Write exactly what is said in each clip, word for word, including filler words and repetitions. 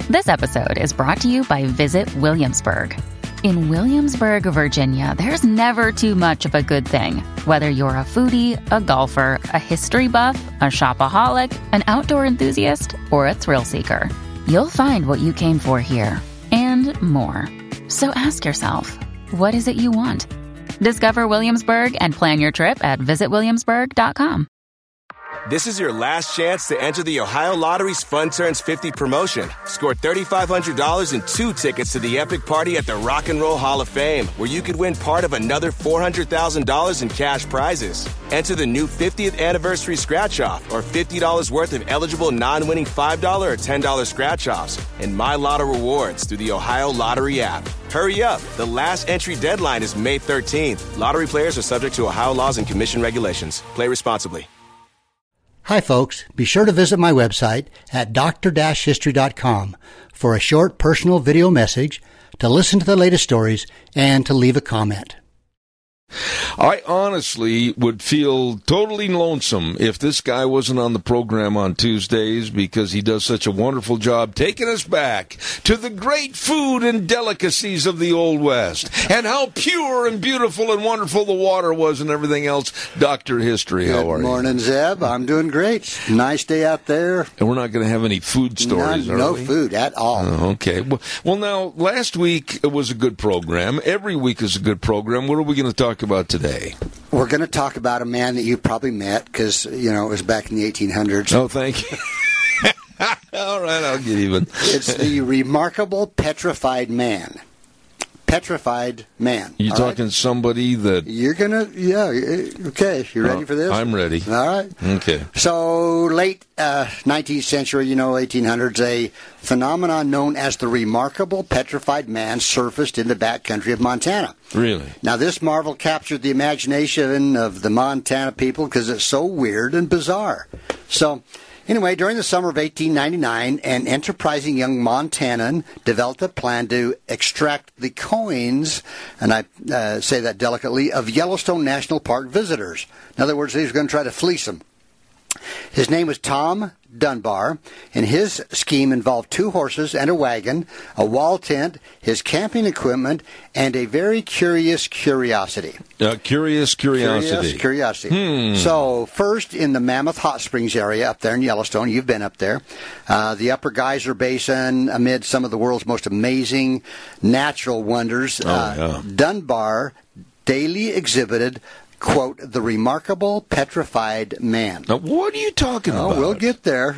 This episode is brought to you by Visit Williamsburg. In Williamsburg, Virginia, there's never too much of a good thing. Whether you're a foodie, a golfer, a history buff, a shopaholic, an outdoor enthusiast, or a thrill seeker, you'll find what you came for here and more. So ask yourself, what is it you want? Discover Williamsburg and plan your trip at visit williamsburg dot com. This is your last chance to enter the Ohio Lottery's Fun Turns fifty promotion. Score three thousand five hundred dollars and two tickets to the epic party at the Rock and Roll Hall of Fame, where you could win part of another four hundred thousand dollars in cash prizes. Enter the new fiftieth anniversary scratch-off or fifty dollars worth of eligible non-winning five dollars or ten dollars scratch-offs and My Lotto rewards through the Ohio Lottery app. Hurry up. The last entry deadline is May thirteenth. Lottery players are subject to Ohio laws and commission regulations. Play responsibly. Hi, folks. Be sure to visit my website at d r dash history dot com for a short personal video message, to listen to the latest stories, and to leave a comment. I honestly would feel totally lonesome if this guy wasn't on the program on Tuesdays, because he does such a wonderful job taking us back to the great food and delicacies of the Old West and how pure and beautiful and wonderful the water was and everything else. Doctor History, how are you? Good morning, Zeb. I'm doing great. Nice day out there. And we're not going to have any food stories, None, are no we? food at all. Oh, okay. Well, well, now, last week it was a good program. Every week is a good program. What are we going to talk about today? We're going to talk about a man that you probably met because, you know, it was back in the eighteen hundreds. Oh, thank you. All right, I'll get even. It's the remarkable petrified man. Petrified man. You all talking right? somebody that... You're going to, yeah, okay. You ready Oh, for this? I'm ready. All right. Okay. So, late uh, nineteenth century, you know, eighteen hundreds, a phenomenon known as the remarkable petrified man surfaced in the backcountry of Montana. Really? Now, this marvel captured the imagination of the Montana people because it's so weird and bizarre. So, anyway, during the summer of eighteen ninety-nine, an enterprising young Montanan developed a plan to extract the coins, and I uh, say that delicately, of Yellowstone National Park visitors. In other words, he was going to try to fleece them. His name was Tom Dunbar, and his scheme involved two horses and a wagon, a wall tent, his camping equipment, and a very curious curiosity. Uh, curious curiosity. Curious curiosity. Hmm. So, first, in the Mammoth Hot Springs area up there in Yellowstone, you've been up there, uh, the Upper Geyser Basin, amid some of the world's most amazing natural wonders, Oh, uh, yeah. Dunbar daily exhibited, quote, the remarkable petrified man. Now, what are you talking Oh, about? we'll get there.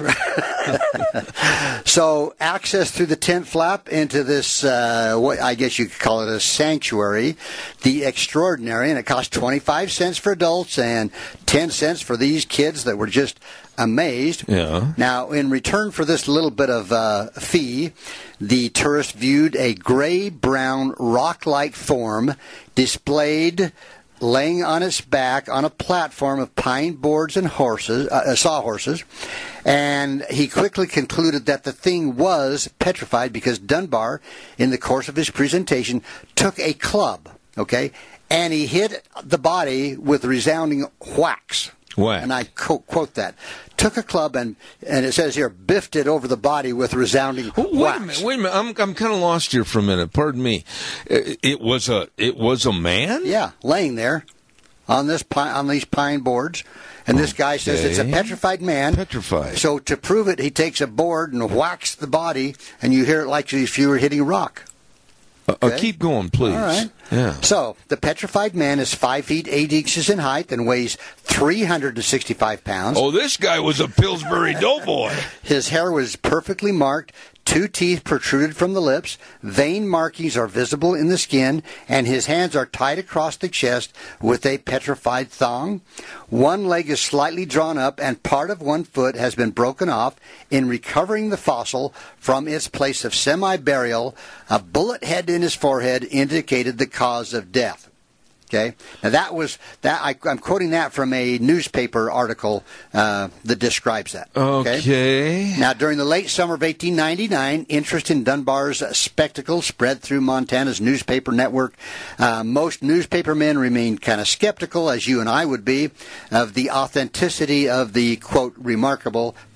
So, access through the tent flap into this, uh, what I guess you could call it a sanctuary, the extraordinary, and it cost twenty-five cents for adults and ten cents for these kids that were just amazed. Yeah. Now, in return for this little bit of uh, fee, the tourist viewed a gray-brown rock-like form displayed laying on its back on a platform of pine boards and horses, uh, sawhorses, and he quickly concluded that the thing was petrified because Dunbar, in the course of his presentation, took a club, okay, and he hit the body with resounding whacks. Whack. And I co- quote that. Took a club and, and it says here, biffed it over the body with resounding Oh, wait whacks. a minute. Wait a minute. I'm I'm kind of lost here for a minute. Pardon me. It, it was a it was a man. Yeah, laying there on this pi- on these pine boards, and this guy says it's a Okay. petrified man. Petrified. So to prove it, he takes a board and whacks the body, and you hear it like if you were hitting rock. Uh, uh, Okay. keep going, please. All right. Yeah. So the petrified man is five feet eight inches in height and weighs three hundred sixty-five pounds. Oh, this guy was a Pillsbury Doughboy. His hair was perfectly marked. Two teeth protruded from the lips. Vein markings are visible in the skin, and his hands are tied across the chest with a petrified thong. One leg is slightly drawn up, and part of one foot has been broken off. In recovering the fossil from its place of semi-burial, a bullet head in his forehead indicated the cause of death. Okay, now that was that. I, I'm quoting that from a newspaper article uh, that describes that. Okay. Now, during the late summer of eighteen ninety-nine, interest in Dunbar's spectacle spread through Montana's newspaper network. Uh, most newspaper men remained kind of skeptical, as you and I would be, of the authenticity of the, quote, remarkable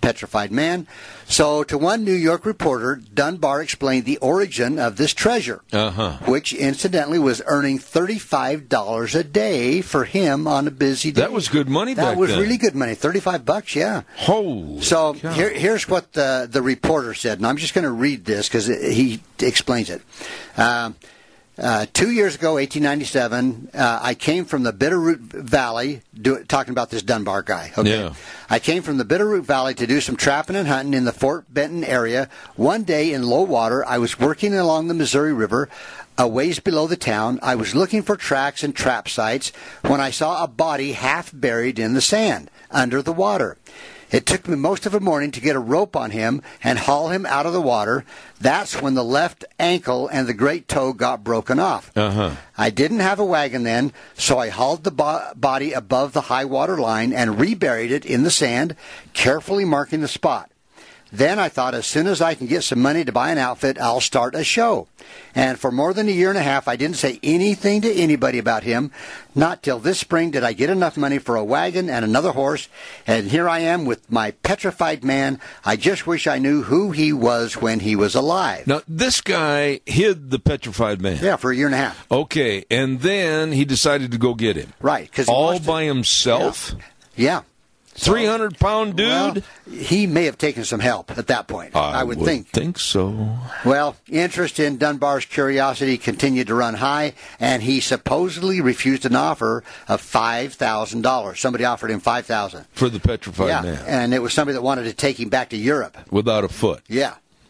petrified man. So to one New York reporter, Dunbar explained the origin of this treasure, uh-huh. which incidentally was earning thirty-five dollars a day for him on a busy day. That was good money back That was then. really good money, thirty-five bucks, yeah. Holy So cow. here, here's what the, the reporter said, and I'm just going to read this because he explains it. Uh, Uh, two years ago, eighteen ninety-seven, uh, I came from the Bitterroot Valley, do, talking about this Dunbar guy. Okay. Yeah. I came from the Bitterroot Valley to do some trapping and hunting in the Fort Benton area. One day in low water, I was working along the Missouri River, a ways below the town. I was looking for tracks and trap sites when I saw a body half buried in the sand under the water. It took me most of a morning to get a rope on him and haul him out of the water. That's when the left ankle and the great toe got broken off. Uh-huh. I didn't have a wagon then, so I hauled the bo- body above the high water line and reburied it in the sand, carefully marking the spot. Then I thought, as soon as I can get some money to buy an outfit, I'll start a show. And for more than a year and a half, I didn't say anything to anybody about him. Not till this spring did I get enough money for a wagon and another horse. And here I am with my petrified man. I just wish I knew who he was when he was alive. Now, this guy hid the petrified man. Yeah, for a year and a half. Okay, and then he decided to go get him. Right. 'Cause he all wants to- by himself? Yeah. three hundred pound dude? Well, he may have taken some help at that point, I, I would, would think. think so. Well, interest in Dunbar's curiosity continued to run high, and he supposedly refused an offer of five thousand dollars. Somebody offered him five thousand dollars. For the petrified Yeah, man. and it was somebody that wanted to take him back to Europe. Without a foot. Yeah.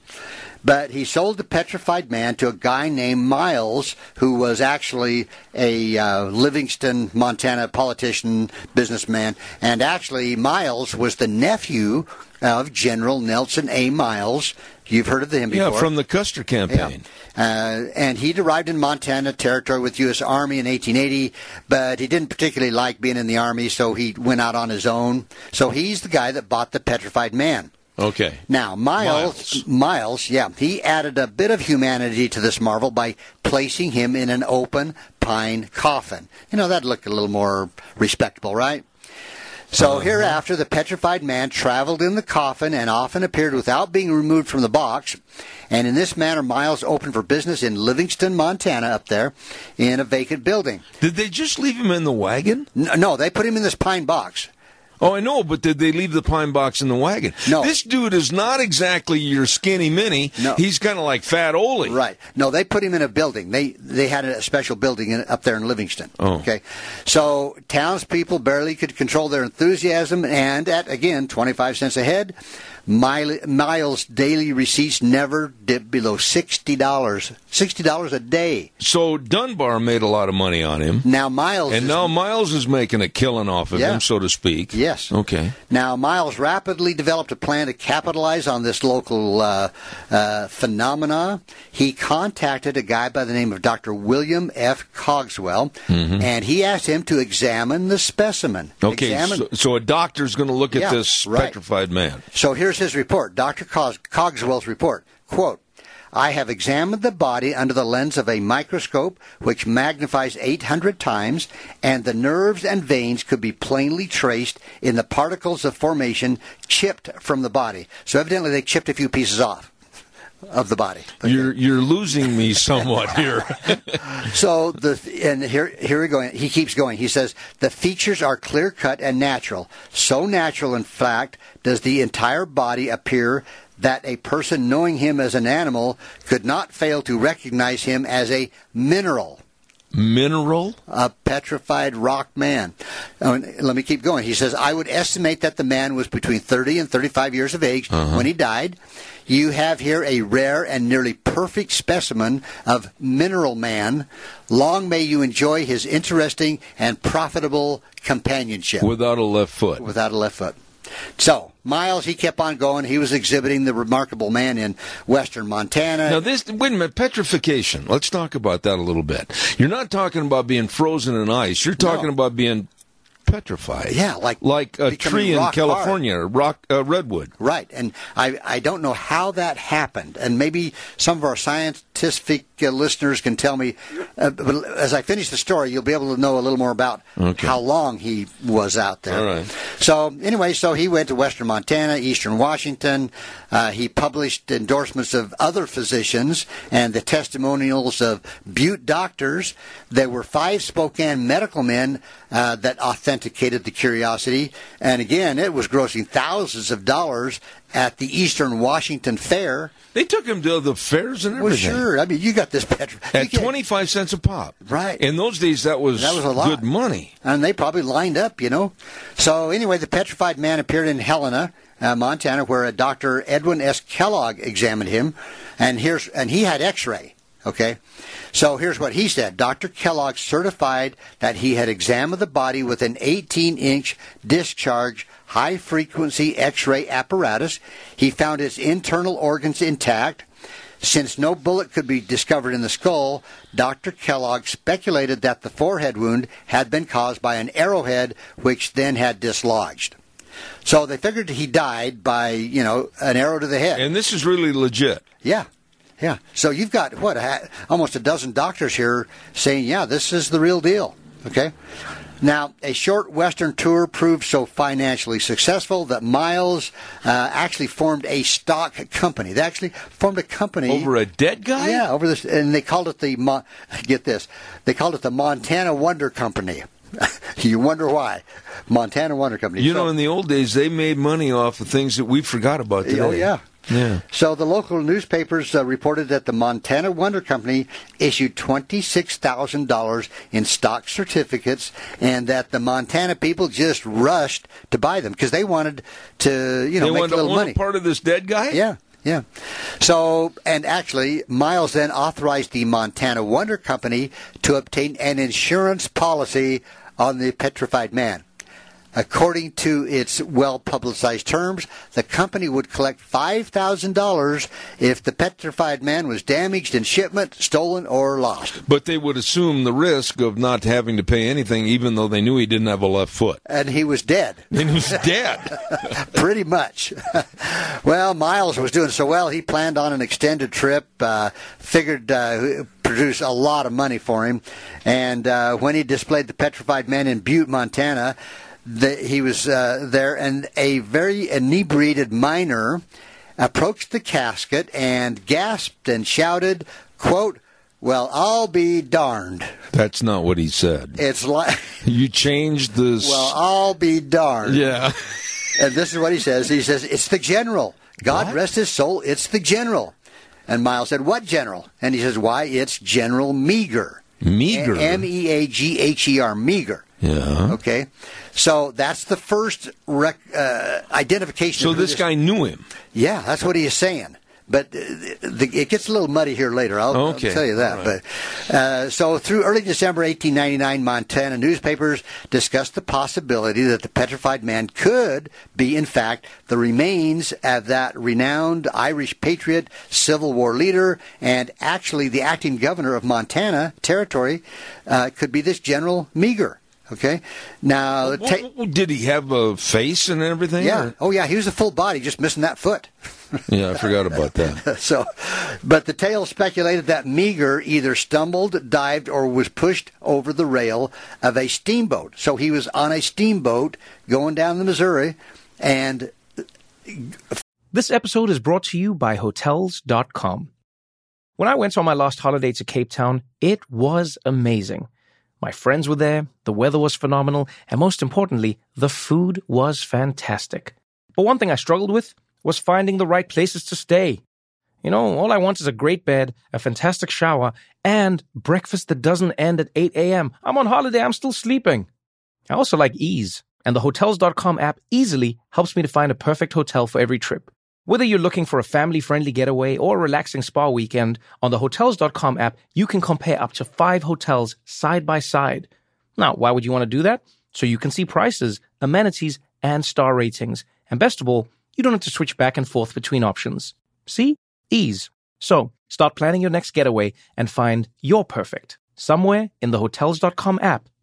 But he sold the petrified man to a guy named Miles, who was actually a uh, Livingston, Montana politician, businessman. And actually, Miles was the nephew of General Nelson A. Miles. You've heard of him before. Yeah, from the Custer campaign. Yeah. Uh, and he'd arrived in Montana Territory with U S. Army in eighteen eighty, but he didn't particularly like being in the Army, so he went out on his own. So he's the guy that bought the petrified man. Okay. Now, Miles, Miles, Miles, yeah, he added a bit of humanity to this marvel by placing him in an open pine coffin. You know, that'd look a little more respectable, right? So uh-huh. hereafter, the petrified man traveled in the coffin and often appeared without being removed from the box. And in this manner, Miles opened for business in Livingston, Montana, up there, in a vacant building. Did they just leave him in the wagon? No, no they put him in this pine box. Oh, I know, but did they leave the pine box in the wagon? No. This dude is not exactly your skinny mini. No. He's kind of like Fat Ole. Right. No, they put him in a building. They they had a special building in, up there in Livingston. Oh. Okay. So townspeople barely could control their enthusiasm, and at, again, twenty-five cents a head, Miles' daily receipts never dipped below sixty dollars. sixty dollars a day. So Dunbar made a lot of money on him. Now Miles And is, now Miles is making a killing off of Yeah. him, so to speak. Yes. Okay. Now, Miles rapidly developed a plan to capitalize on this local uh, uh, phenomena. He contacted a guy by the name of Doctor William F. Cogswell, Mm-hmm. and he asked him to examine the specimen. Okay, Examine- so, so a doctor's going to look at Yeah, this right. petrified man. So here's his report, Doctor Cos- Cogswell's report. Quote, I have examined the body under the lens of a microscope which magnifies eight hundred times, and the nerves and veins could be plainly traced in the particles of formation chipped from the body. So evidently they chipped a few pieces off of the body. Okay. You're you're losing me somewhat here. So the and here here we go. He keeps going. He says the features are clear cut and natural. So natural, in fact, does the entire body appear that a person knowing him as an animal could not fail to recognize him as a mineral. Mineral? A petrified rock man. Oh, let me keep going. He says, I would estimate that the man was between thirty and thirty-five years of age Uh-huh. when he died. You have here a rare and nearly perfect specimen of mineral man. Long may you enjoy his interesting and profitable companionship. Without a left foot. Without a left foot. So, Miles, he kept on going. He was exhibiting the remarkable man in western Montana. Now, this, wait a minute, petrification. Let's talk about that a little bit. You're not talking about being frozen in ice. You're talking No. about being petrified. Yeah, like like a becoming tree in rock California, rock uh, redwood. Right, and I, I don't know how that happened, and maybe some of our science scientific uh, listeners can tell me, uh, but as I finish the story, you'll be able to know a little more about okay. how long he was out there. All right. So anyway, so he went to Western Montana, Eastern Washington. Uh, he published endorsements of other physicians and the testimonials of Butte doctors. There were five Spokane medical men uh, that authenticated the curiosity. And again, it was grossing thousands of dollars at the Eastern Washington Fair. They took him to the fairs and everything. Well, sure. I mean, you got this petri- at twenty-five cents a pop. Right. In those days, that was, that was a lot. Good money. And they probably lined up, you know. So anyway, the petrified man appeared in Helena, uh, Montana, where a Doctor Edwin S. Kellogg examined him, and here's and he had X-ray. Okay, so here's what he said. Doctor Kellogg certified that he had examined the body with an eighteen-inch discharge high-frequency X-ray apparatus. He found its internal organs intact. Since no bullet could be discovered in the skull, Doctor Kellogg speculated that the forehead wound had been caused by an arrowhead, which then had dislodged. So they figured he died by, you know, an arrow to the head. And this is really legit. Yeah. Yeah. So you've got, what, a, almost a dozen doctors here saying, yeah, this is the real deal. Okay? Now, a short Western tour proved so financially successful that Miles uh, actually formed a stock company. They actually formed a company. Over a dead guy? Yeah, over this, and they called it the, Mo- get this, they called it the Montana Wonder Company. You wonder why. Montana Wonder Company. You so, know, in the old days, they made money off of things that we forgot about today. Oh, yeah. Yeah. So the local newspapers uh, reported that the Montana Wonder Company issued twenty-six thousand dollars in stock certificates, and that the Montana people just rushed to buy them because they wanted to, you know, they make wanted a little to own money. A part of this dead guy? Yeah. Yeah. So, and actually, Miles then authorized the Montana Wonder Company to obtain an insurance policy on the petrified man. According to its well-publicized terms, the company would collect five thousand dollars if the petrified man was damaged in shipment, stolen, or lost. But they would assume the risk of not having to pay anything, even though they knew he didn't have a left foot. And he was dead. And he was dead. Pretty much. Well, Miles was doing so well, he planned on an extended trip, uh, figured uh, produce a lot of money for him. And uh, when he displayed the petrified man in Butte, Montana, The, he was uh, there, and a very inebriated miner approached the casket and gasped and shouted, quote, "Well, I'll be darned." That's not what he said. It's like... You changed this... Well, I'll be darned. Yeah. And this is what he says. He says, "It's the general. God what? rest his soul, it's the general." And Miles said, "What general?" And he says, "Why, it's General Meager." Meager? M E A G H E R, Meager. Yeah. Okay. So that's the first rec- uh, identification. So of this, this guy knew him. Yeah, that's what he is saying. But uh, the, it gets a little muddy here later. I'll, okay. I'll tell you that. Right. But uh, so through early December eighteen ninety-nine, Montana newspapers discussed the possibility that the petrified man could be, in fact, the remains of that renowned Irish patriot, Civil War leader, and actually the acting governor of Montana Territory uh, could be this General Meager. Okay. Now, well, ta- well, did he have a face and everything? Yeah. Or? Oh, yeah. He was a full body, just missing that foot. Yeah, I forgot about that. So, but the tale speculated that Meager either stumbled, dived, or was pushed over the rail of a steamboat. So he was on a steamboat going down the Missouri, and this episode is brought to you by Hotels dot com. When I went on my last holiday to Cape Town, it was amazing. My friends were there, the weather was phenomenal, and most importantly, the food was fantastic. But one thing I struggled with was finding the right places to stay. You know, all I want is a great bed, a fantastic shower, and breakfast that doesn't end at eight a.m. I'm on holiday, I'm still sleeping. I also like ease, and the Hotels dot com app easily helps me to find a perfect hotel for every trip. Whether you're looking for a family-friendly getaway or a relaxing spa weekend, on the Hotels dot com app, you can compare up to five hotels side by side. Now, why would you want to do that? So you can see prices, amenities, and star ratings. And best of all, you don't have to switch back and forth between options. See? Ease. So, start planning your next getaway and find your perfect somewhere in the Hotels dot com app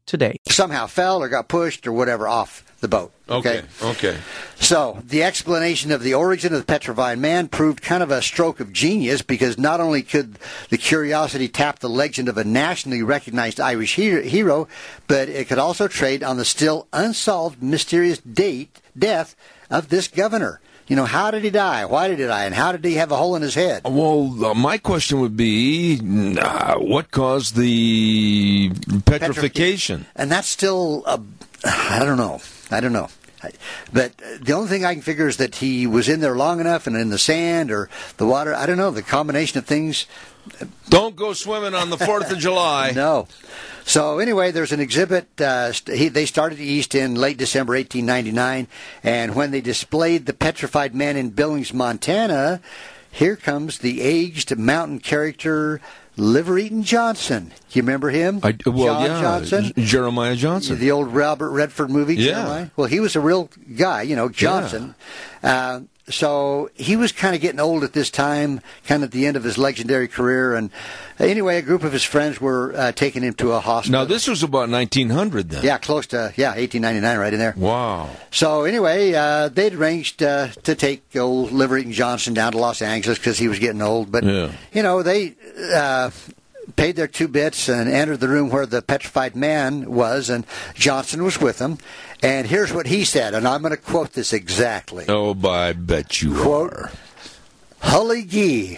today. Somehow fell or got pushed or whatever off the boat. Okay, okay. So the explanation of the origin of the petrified man proved kind of a stroke of genius, because not only could the curiosity tap the legend of a nationally recognized Irish hero, but it could also trade on the still unsolved mysterious date death of this governor. You know, how did he die? Why did he die? And how did he have a hole in his head? Well, uh, my question would be, uh, what caused the petrification? And that's still, uh, I don't know. I don't know. But the only thing I can figure is that he was in there long enough and in the sand or the water. I don't know. The combination of things. Don't go swimming on the fourth of July. No. So anyway, there's an exhibit. Uh, he, they started east in late December eighteen ninety-nine, and when they displayed the petrified man in Billings, Montana, here comes the aged mountain character Liver Eaton Johnson. Do you remember him? I, well, John yeah, Johnson? Jeremiah Johnson. The old Robert Redford movie, yeah. Jeremiah? Well, he was a real guy, you know, Johnson. Yeah. Uh, so he was kind of getting old at this time, kind of at the end of his legendary career. And anyway, a group of his friends were uh, taking him to a hospital. Now, this was about nineteen hundred then. Yeah, close to, yeah, eighteen ninety-nine right in there. Wow. So anyway, uh, they'd arranged uh, to take old Liver Eaton Johnson down to Los Angeles because he was getting old. But, yeah. you know, they uh, paid their two bits and entered the room where the petrified man was, and Johnson was with them. And here's what he said, and I'm going to quote this exactly. Oh, I bet you Quote, are. Hully Gee.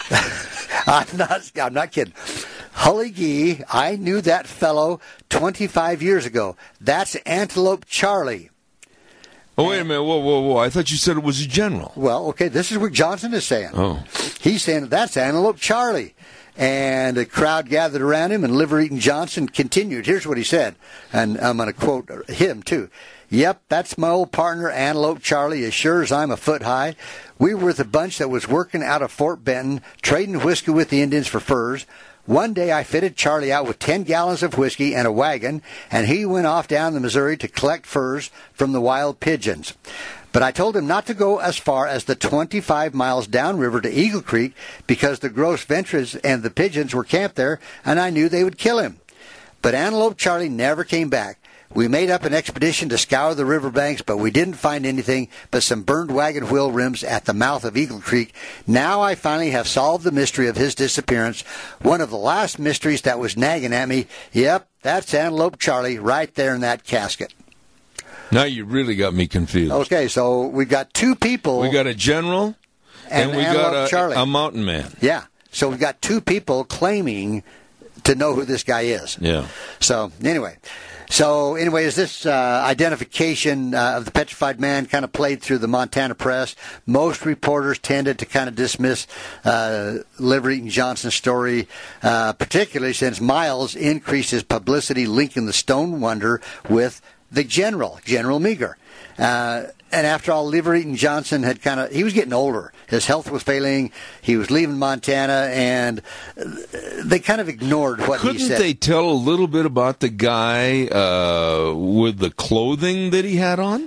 I'm not, I'm not kidding. Hully Gee, I knew that fellow twenty-five years ago. That's Antelope Charlie. Oh, wait a minute. Whoa, whoa, whoa. I thought you said it was a general. Well, okay, this is what Johnson is saying. Oh. He's saying that's Antelope Charlie. And the crowd gathered around him, and Liver Eaton Johnson continued. Here's what he said, and I'm going to quote him, too. Yep, that's my old partner, Antelope Charlie, as sure as I'm a foot high. We were with a bunch that was working out of Fort Benton, trading whiskey with the Indians for furs. One day I fitted Charlie out with ten gallons of whiskey and a wagon, and he went off down the Missouri to collect furs from the wild pigeons. But I told him not to go as far as the twenty-five miles downriver to Eagle Creek because the Gross Ventres and the pigeons were camped there, and I knew they would kill him. But Antelope Charlie never came back. We made up an expedition to scour the riverbanks, but we didn't find anything but some burned wagon wheel rims at the mouth of Eagle Creek. Now I finally have solved the mystery of his disappearance, one of the last mysteries that was nagging at me. Yep, that's Antelope Charlie right there in that casket. Now you really got me confused. Okay, so we got two people. We got a general, and, and we Antelope got a, a mountain man. Yeah, so we've got two people claiming to know who this guy is. Yeah. So anyway, so anyway, as this uh, identification uh, of the petrified man kind of played through the Montana press, most reporters tended to kind of dismiss uh, Liver Eaton Johnson's story, uh, particularly since Miles increased his publicity linking the Stone Wonder with the general, General Meagher. Uh, and after all, Liver Eaton Johnson had kind of, he was getting older. His health was failing. He was leaving Montana, and they kind of ignored what Couldn't he said. Couldn't they tell a little bit about the guy uh, with the clothing that he had on?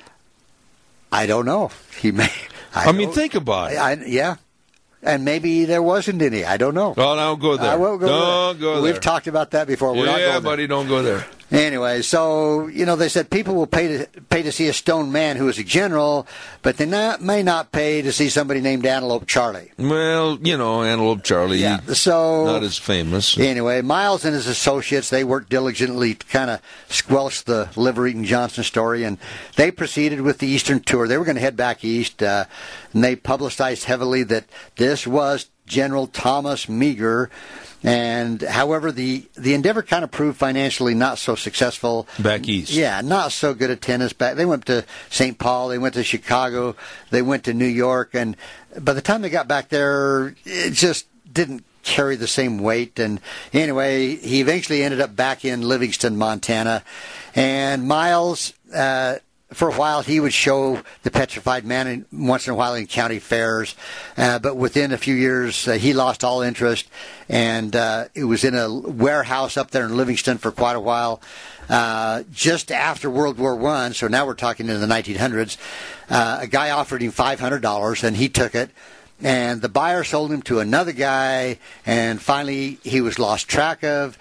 I don't know. He may. I, I mean, think about it. I, I, yeah. And maybe there wasn't any. I don't know. Well, don't go there. I won't go don't there. go there. We've talked about that before. We're yeah, not going there. buddy, don't go there. Anyway, so, you know, they said people will pay to pay to see a stone man who is a general, but they not, may not pay to see somebody named Antelope Charlie. Well, you know, Antelope Charlie, yeah. so, not as famous. Anyway, Miles and his associates, they worked diligently to kind of squelch the Liver Eaton Johnson story, and they proceeded with the Eastern tour. They were going to head back east, uh, and they publicized heavily that this was General Thomas Meagher. And, however, the, the endeavor kind of proved financially not so successful. Back east. Yeah, not so good at tennis. Back, they went to Saint Paul, they went to Chicago, they went to New York, and by the time they got back there, it just didn't carry the same weight. And anyway, he eventually ended up back in Livingston, Montana. And Miles, uh, for a while, he would show the petrified man in, once in a while in county fairs, uh, but within a few years, uh, he lost all interest, and uh, it was in a warehouse up there in Livingston for quite a while. Uh, just after World War One, so now we're talking in the nineteen hundreds, uh, a guy offered him five hundred dollars, and he took it. And the buyer sold him to another guy, and finally he was lost track of.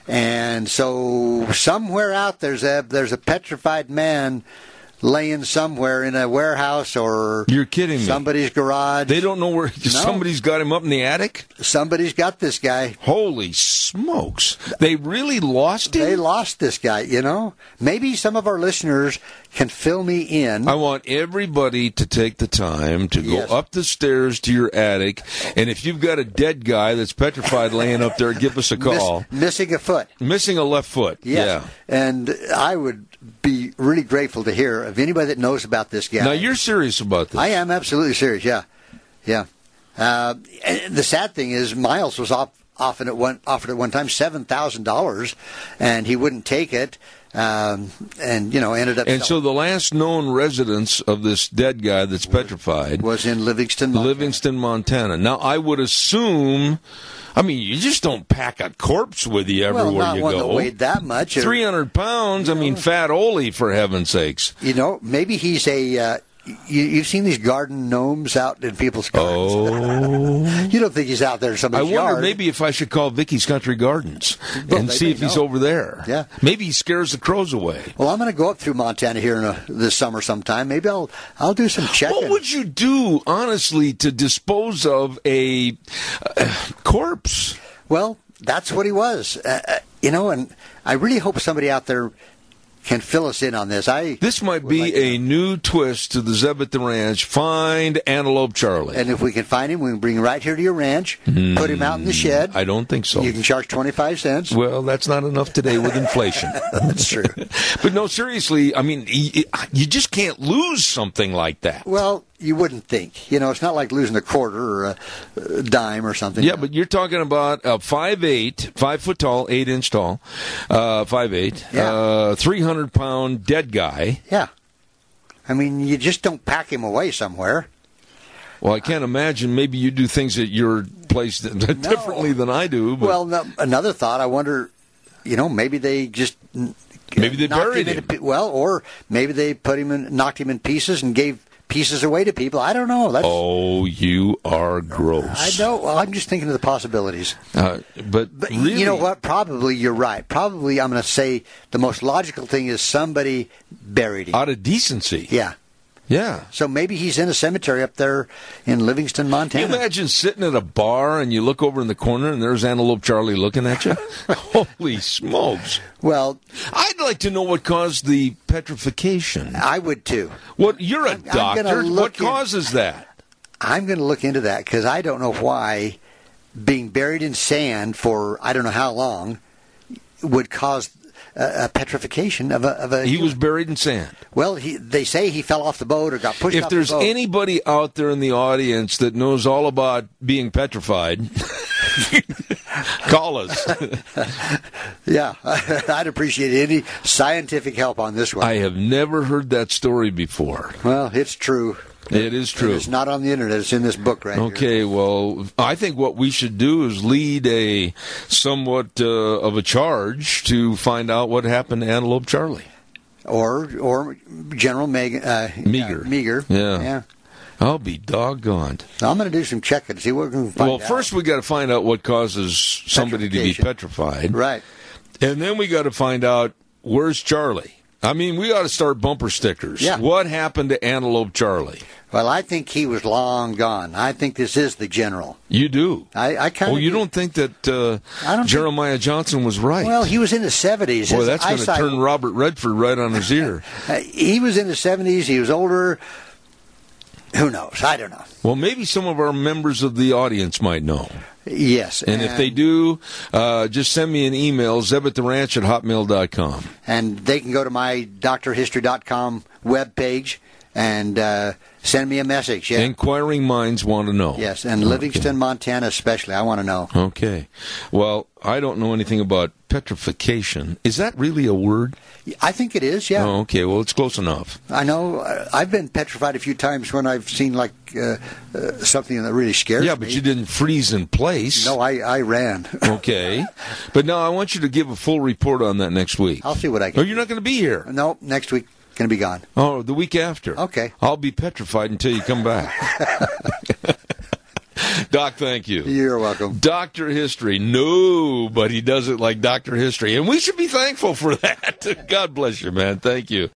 And so somewhere out there's a there's a petrified man laying somewhere in a warehouse or You're kidding me. somebody's garage. They don't know where somebody's got him up in the attic? Somebody's got this guy. Holy smokes. They really lost him? They lost this guy, you know? Maybe some of our listeners can fill me in. I want everybody to take the time to go Yes. up the stairs to your attic, and if you've got a dead guy that's petrified laying up there, give us a call. Miss, missing a foot. Missing a left foot. Yes. Yeah. And I would be really grateful to hear of anybody that knows about this guy. Now, you're serious about this. I am absolutely serious, yeah. Yeah. Uh, and the sad thing is, Miles was off, often at one, offered at one time seven thousand dollars, and he wouldn't take it, um, and, you know, ended up... And so the last known residence of this dead guy that's petrified was in Livingston, Montana. Livingston, Montana. Now, I would assume... I mean, you just don't pack a corpse with you everywhere well, not you one go. that weighed that much. or- three hundred pounds? I mean, fat Ole, for heaven's sakes. You know, maybe he's a... Uh, you, you've seen these garden gnomes out in people's gardens. Oh. You don't think he's out there in I somebody's wonder yard. maybe if I should call Vicky's Country Gardens Well, and they see may if he's know. over there. Yeah. Maybe he scares the crows away. Well, I'm going to go up through Montana here in a, this summer sometime. Maybe I'll I'll do some checking. What would you do, honestly, to dispose of a uh, corpse? Well, that's what he was. Uh, uh, you know, and I really hope somebody out there can fill us in on this. I This might would be like to a know. new twist to the Zeb at the Ranch. Find Antelope Charlie. And if we can find him, we can bring him right here to your ranch, put him out in the shed. I don't think so. You can charge twenty-five cents. Well, that's not enough today with inflation. That's true. But no, seriously, I mean, y- y- you just can't lose something like that. Well, you wouldn't think. You know, it's not like losing a quarter or a, a dime or something. Yeah, but you're talking about a five eight, five foot tall, eight inch tall, uh, five eight, Yeah. uh, three hundred pound dead guy. Yeah. I mean, you just don't pack him away somewhere. Well, I can't imagine. Maybe you do things at your place that, differently than I do. But Well, no, another thought, I wonder, you know, maybe they just... Maybe they knocked buried into him. pe- well, or maybe they put him in, knocked him in pieces and gave pieces away to people. I don't know. That's, oh, you are gross. I know. Well, I'm just thinking of the possibilities. Uh, but But really, you know what? Probably you're right. Probably I'm going to say the most logical thing is somebody buried him. out of decency. Yeah. Yeah. So maybe he's in a cemetery up there in Livingston, Can Montana. you imagine sitting at a bar and you look over in the corner and there's Antelope Charlie looking at you? Holy smokes. Well, I'd like to know what caused the petrification. I would too. What You're a I'm- I'm gonna doctor. look What in- causes that? I'm going to look into that because I don't know why being buried in sand for I don't know how long would cause a, a petrification of a. Of a He human. was buried in sand. Well, he, they say he fell off the boat or got pushed If off there's the boat. anybody out there in the audience that knows all about being petrified, call us. Yeah, I'd appreciate any scientific help on this one. I have never heard that story before. well, it's true. It is true. It's not on the internet. It's in this book right here. Okay, well, I think what we should do is lead a somewhat uh, of a charge to find out what happened to Antelope Charlie. Or or General Meg, uh, Meager. Uh, Meager. Yeah. Yeah. I'll be doggone. So I'm going to do some checking to see what we can find Well, out. first we got to find out what causes somebody to be Petrification. petrified. Right. And then we got to find out where's Charlie. I mean, we ought to start bumper stickers. Yeah. What happened to Antelope Charlie? Well, I think he was long gone. I think this is the general. You do. I, I kind Oh, of. you don't think that uh, I don't think- Jeremiah Johnson was right? Well, he was in his seventies. Boy, His that's going to eyesight- turn Robert Redford right on his ear. Uh, he was in his seventies. He was older. Who knows? I don't know. Well, maybe some of our members of the audience might know. Yes. And, if they do, uh, just send me an email, zeb at the ranch at hotmail dot com. And they can go to my doctor history dot com webpage and uh, send me a message. Yeah. Inquiring minds want to know. Yes, and Livingston, Montana especially. I want to know. Okay. Well, I don't know anything about petrification. Is that really a word? I think it is, yeah. Oh, okay. Well, it's close enough. I know. uh, I've been petrified a few times when I've seen like uh, uh, something that really scares me. Yeah, but you didn't freeze in place. No, I, I ran. Okay. But now I want you to give a full report on that next week. I'll see what I can Oh, you're not going to be here. No, next week, going to be gone. Oh, the week after. Okay. I'll be petrified until you come back. Doc, thank you. You're welcome. Doctor History. Nobody does it like Doctor History, and we should be thankful for that. God bless you, man. Thank you.